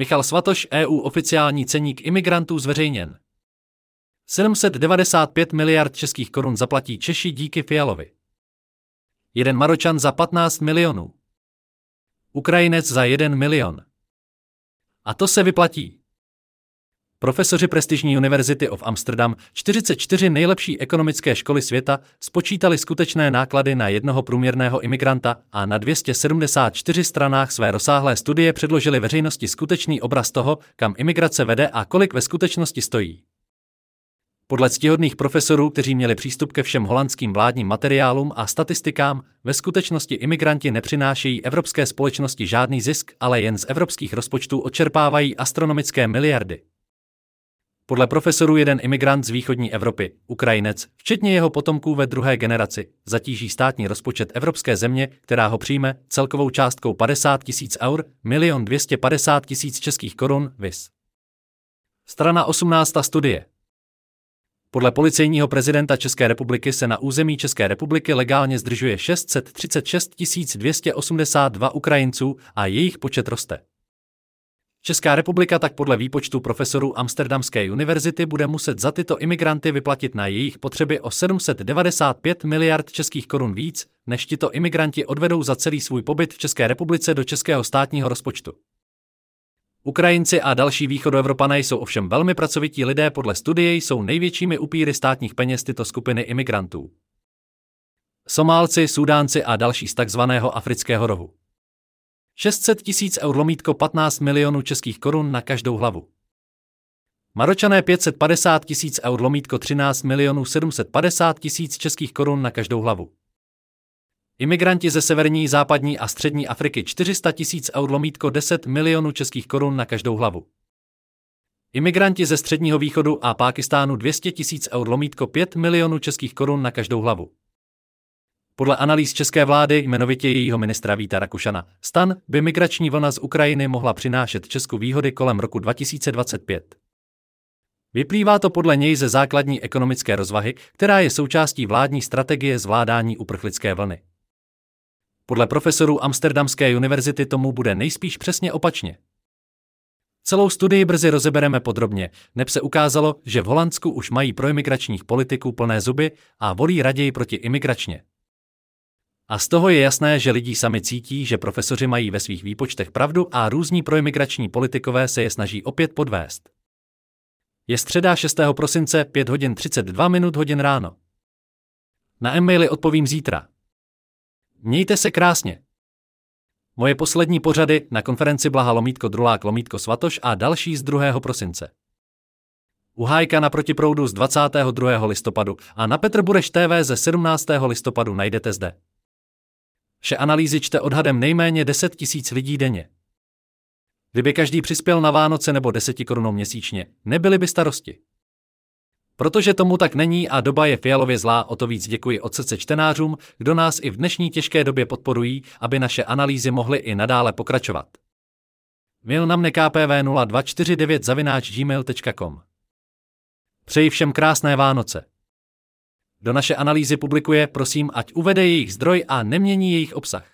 Michal Svatoš, EU oficiální ceník imigrantů zveřejněn. 795 miliard českých korun zaplatí Češi díky Fialovi. Jeden Maročan za 15 milionů. Ukrajinec za 1 milion. A to se vyplatí. Profesoři prestižní University of Amsterdam, 44 nejlepší ekonomické školy světa, spočítali skutečné náklady na jednoho průměrného imigranta a na 274 stranách své rozsáhlé studie předložili veřejnosti skutečný obraz toho, kam imigrace vede a kolik ve skutečnosti stojí. Podle ctihodných profesorů, kteří měli přístup ke všem holandským vládním materiálům a statistikám, ve skutečnosti imigranti nepřinášejí evropské společnosti žádný zisk, ale jen z evropských rozpočtů odčerpávají astronomické miliardy. Podle profesorů jeden imigrant z východní Evropy, Ukrajinec, včetně jeho potomků ve druhé generaci, zatíží státní rozpočet evropské země, která ho přijme, celkovou částkou 50 000 eur, 1 250 000 českých korun, viz. Strana 18. studie. Podle policejního prezidenta České republiky se na území České republiky legálně zdržuje 636 282 Ukrajinců a jejich počet roste. Česká republika tak podle výpočtu profesorů Amsterdamské univerzity bude muset za tyto imigranty vyplatit na jejich potřeby o 795 miliard českých korun víc, než tito imigranti odvedou za celý svůj pobyt v České republice do českého státního rozpočtu. Ukrajinci a další východoevropané jsou ovšem velmi pracovití lidé, podle studie jsou největšími upíry státních peněz tyto skupiny imigrantů. Somálci, Súdánci a další z takzvaného afrického rohu. 600 000 eur 15 milionů českých korun na každou hlavu. Maročané 550 000 eur 13 milionů 750 000 českých korun na každou hlavu. Imigranti ze severní, západní a střední Afriky 400 000 eur 10 milionů českých korun na každou hlavu. Imigranti ze středního východu a Pákistánu 200 000 eur 5 milionů českých korun na každou hlavu. Podle analýz české vlády, jmenovitě jejího ministra Víta Rakušana, STAN, by migrační vlna z Ukrajiny mohla přinášet Česku výhody kolem roku 2025. Vyplývá to podle něj ze základní ekonomické rozvahy, která je součástí vládní strategie zvládání uprchlické vlny. Podle profesorů Amsterdamské univerzity tomu bude nejspíš přesně opačně. Celou studii brzy rozebereme podrobně, neb se ukázalo, že v Holandsku už mají proimigračních politiků plné zuby a volí raději protiimigračně. A z toho je jasné, že lidi sami cítí, že profesoři mají ve svých výpočtech pravdu a různí proimigrační politikové se je snaží opět podvést. Je středa 6. prosince 5:32 ráno. Na e-maily odpovím zítra. Mějte se krásně. Moje poslední pořady na konferenci Blaha Drulák Svatoš a další z 2. prosince. U Hájka na protiproudu z 22. listopadu a na Petr Bureš TV ze 17. listopadu najdete zde. Vše analýzy čte odhadem nejméně 10 000 lidí denně. Kdyby každý přispěl na Vánoce nebo 10 korunou měsíčně, nebyly by starosti. Protože tomu tak není a doba je Fialově zlá, o to víc děkuji od srdce čtenářům, kdo nás i v dnešní těžké době podporují, aby naše analýzy mohly i nadále pokračovat. Mail na mne kpv0249@gmail.com. Přeji všem krásné Vánoce. Kdo naše analýzy publikuje, prosím, ať uvede jejich zdroj a nemění jejich obsah.